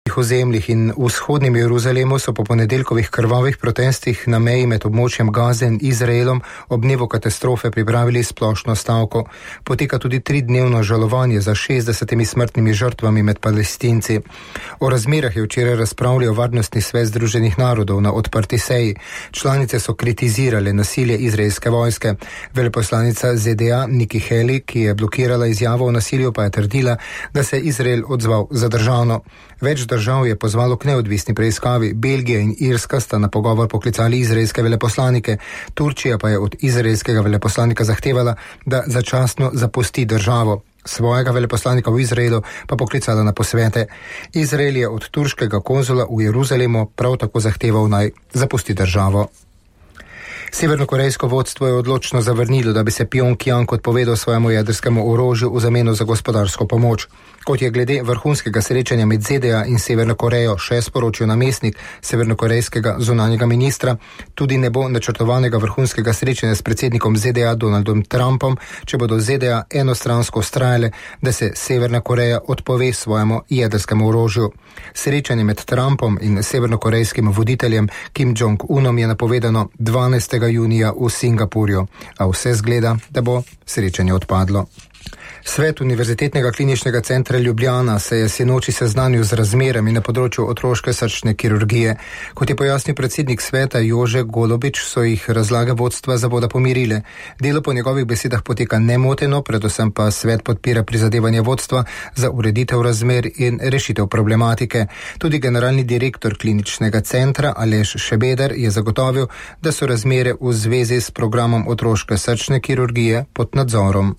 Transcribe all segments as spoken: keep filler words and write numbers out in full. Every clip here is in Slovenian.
ozemljih in v vzhodnem Jeruzalemu so po ponedeljkovih krvavih protestih na meji med območjem Gaze in Izraelom ob dnevu katastrofe pripravili splošno stavko. Poteka tudi tridnevno žalovanje za šestdesetimi smrtnimi žrtvami med Palestinci. O razmerah je včeraj razpravljal Varnostni svet Združenih narodov na odprti seji. Članice so kritizirale nasilje izraelske vojske. Veleposlanica Z D A Nikki Haley, ki je blokirala izjavo o nasilju, pa je trdila, da se je Izrael odzval zadržano. Več držav je pozvalo k neodvisni preiskavi. Belgija in Irska sta na pogovor poklicali izraelske veleposlanike. Turčija pa je od izraelskega veleposlanika zahtevala, da začasno zapusti državo. Svojega veleposlanika v Izraelu pa poklicala na posvete. Izrael je od turškega konzula v Jeruzalemu prav tako zahteval, naj zapusti državo. Severnokorejsko vodstvo je odločno zavrnilo, da bi se Pjongjang odpovedal svojemu jedrskemu orožju v zameno za gospodarsko pomoč. Kot je glede vrhunskega srečanja med Z D A in Severno Korejo še sporočil namestnik severnokorejskega zunanjega ministra, tudi ne bo načrtovanega vrhunskega srečanja s predsednikom Z D A Donaldom Trumpom, če bodo Z D A enostransko vztrajale, da se Severna Koreja odpove svojemu jedrskemu orožju. Srečanje med Trumpom in severnokorejskim voditeljem Kim Jong-unom je napovedano dvanajstega junija v Singapurju, a vse zgleda, da bo srečanje odpadlo. Svet Univerzitetnega kliničnega centra Ljubljana se je sinoči seznanil z razmerami na področju otroške srčne kirurgije. Kot je pojasnil predsednik sveta Jože Golobič, so jih razlage vodstva zavoda pomirile. Delo po njegovih besedah poteka nemoteno, predvsem pa svet podpira prizadevanje vodstva za ureditev razmer in rešitev problematike. Tudi generalni direktor kliničnega centra Aleš Šebeder je zagotovil, da so razmere v zvezi s programom otroške srčne kirurgije pod nadzorom.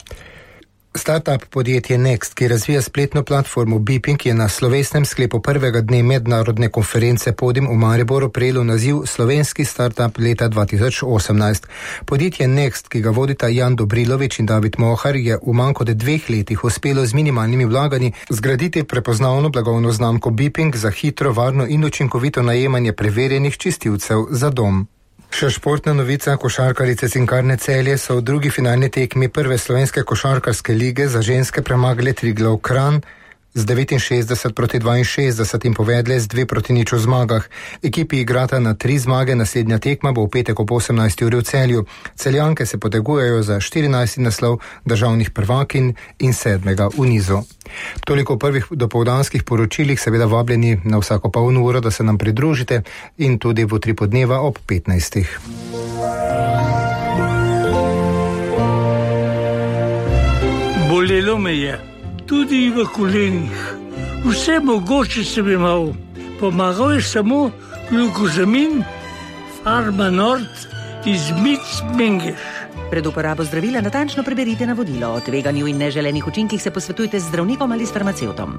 Startup podjetje Next, ki razvija spletno platformo Beeping, je na slovesnem sklepu prvega dne mednarodne konference Podim v Mariboru prejelo naziv Slovenski startup leta dva tisoč osemnajst. Podjetje Next, ki ga vodita Jan Dobrilovič in David Mohar, je v manj kot dveh letih uspelo z minimalnimi vlaganji zgraditi prepoznavno blagovno znamko Beeping za hitro, varno in učinkovito najemanje preverjenih čistilcev za dom. Še športna novica, košarkarice Cinkarne Celje so v drugi finalni tekmi prve slovenske košarkarske lige za ženske premagali Triglav Kranj z devetinšestdeset proti dvainšestdeset in povedle z dve proti nič v zmagah. Ekipi igrata na tri zmage, naslednja tekma bo v petek ob osemnajsti uri v Celju. Celjanke se potegujejo za štirinajsti naslov državnih prvakinj in sedmega v nizu. Toliko v prvih dopoldanskih poročilih, seveda vabljeni na vsako polno uro, da se nam pridružite in tudi v tri podneva ob petnajstih. Bolelo me je, tudi v kolenih. Vse mogoče sem imel. Pomagal je samo glukozamin, Farma Nord iz Mic Mengeš. Pred uporabo zdravila natančno preberite navodilo. O tveganju in neželenih učinkih se posvetujte z zdravnikom ali s farmacevtom.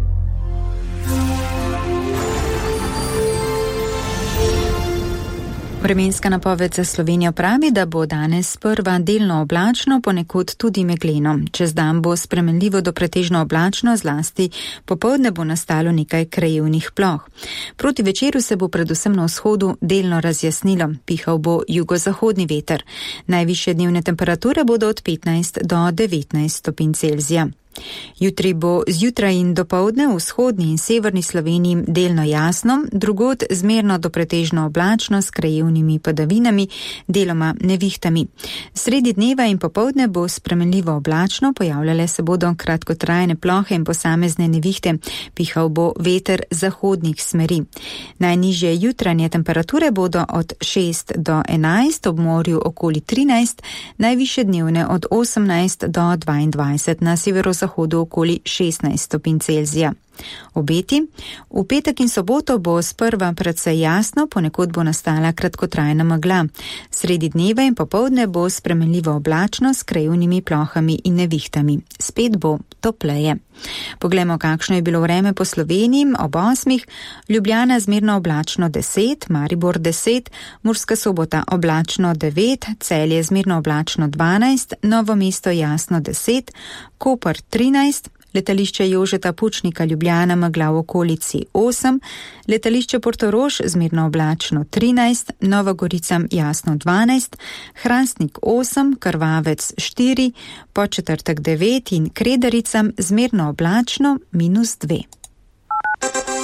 Vremenska napoved za Slovenijo pravi, da bo danes sprva delno oblačno, ponekod tudi megleno. Čez dan bo spremenljivo do pretežno oblačno, zlasti popoldne bo nastalo nekaj krajevnih ploh. Proti večeru se bo predvsem na vzhodu delno razjasnilo. Pihal bo jugozahodni veter. Najvišje dnevne temperature bodo od petnajst do devetnajst stopinj Celzija. Jutri bo zjutraj in dopoldne v vzhodni in severni Sloveniji delno jasno, drugod zmerno do pretežno oblačno s krajevnimi padavinami, deloma nevihtami. Sredi dneva in popoldne bo spremenljivo oblačno, pojavljale se bodo kratkotrajne plohe in posamezne nevihte, pihal bo veter zahodnih smeri. Najnižje jutranje temperature bodo od šest do enajst, ob morju okoli trinajst, najvišje dnevne od osemnajst do dvaindvajset, na severu zahodu okoli šestnajst stopinj Celzija. Obeti. V petek in soboto bo sprva precej jasno, ponekod bo nastala kratkotrajna megla. Sredi dneva in popoldne bo spremenljivo oblačno s krajevnimi plohami in nevihtami. Spet bo topleje. Poglejmo, kakšno je bilo vreme po Sloveniji. Ob osmih Ljubljana zmerno oblačno deset, Maribor deset, Murska Sobota oblačno devet, Celje zmerno oblačno dvanajst, Novo mesto jasno deset, Koper trinajst, letališče Jožeta Pučnika Ljubljana megla v okolici osem, letališče Portorož zmerno oblačno trinajst, Nova Gorica jasno dvanajst, Hrastnik osem, Krvavec štiri, Podčetrtek devet in Kredarica zmerno oblačno minus dve.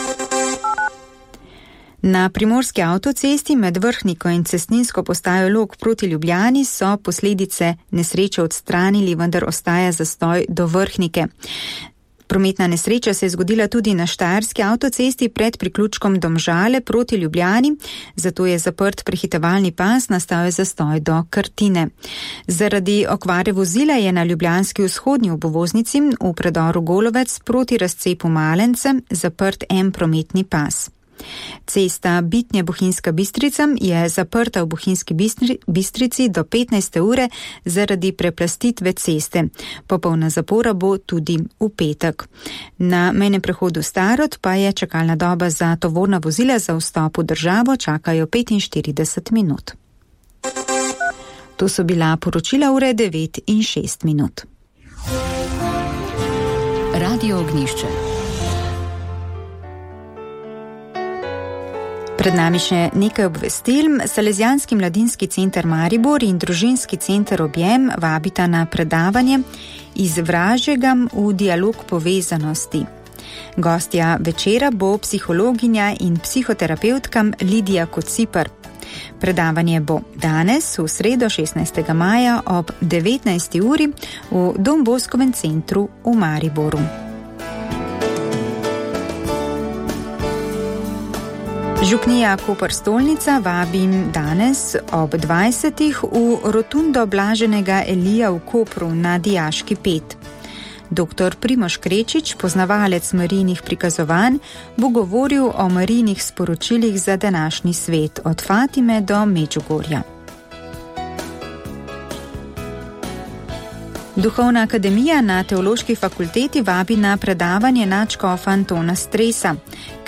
Na primorski avtocesti med Vrhniko in cestninsko postajo Log proti Ljubljani so posledice nesreče odstranili, vendar ostaja zastoj do Vrhnike. Prometna nesreča se je zgodila tudi na Štajerski avtocesti pred priključkom Domžale proti Ljubljani, zato je zaprt prehitevalni pas, nastal je zastoj do Krtine. Zaradi okvare vozila je na ljubljanski vzhodni obvoznici v predoru Golovec proti razcepu Malence zaprt en prometni pas. Cesta Bitnje-Bohinjska Bistrica je zaprta v Bohinjski Bistrici do petnajste ure zaradi preplastitve ceste. Popolna zapora bo tudi v petek. Na mejnem prehodu Starod pa je čakalna doba za tovorna vozila za vstop v državo, čakajo petinštirideset minut. To so bila poročila ure devet in šest minut. Radio Ognjišče. Pred nami še nekaj obvestil. Salesijanski mladinski center Maribor in družinski center Objem vabita na predavanje Iz vražjega v dialog povezanosti. Gostja večera bo psihologinja in psihoterapevtka Lidija Kocipar. Predavanje bo danes, v sredo šestnajstega maja ob devetnajsti uri v Don Boskovem centru v Mariboru. Župnija Koper Stolnica vabim danes ob dvajsetih v rotundo Blaženega Elija v Kopru na Dijaški pet. Doktor Primož Krečič, poznavalec marijnih prikazovanj, bo govoril o marijnih sporočilih za današnji svet, od Fatime do Medžugorja. Duhovna akademija na Teološki fakulteti vabi na predavanje nadškofa Antona Stresa.